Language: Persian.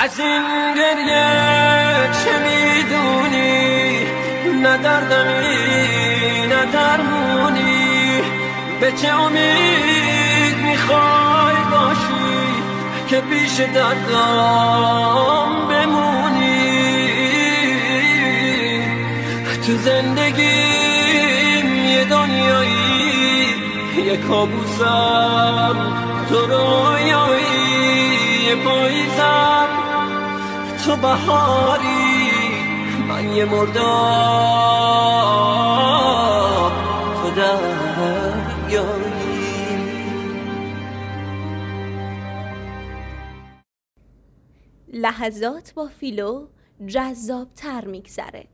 از این گریه چه میدونی؟ نه دردمی نه درمونی، به چه امید میخوای باشی که پیش دردم بمونی؟ تو زندگیم یه دنیایی، یه کابوسم تو رویایی، یه پاییزم تو بهاری، من یه مردم تو دریایی. لحظات با فیلو جذاب تر میگذره.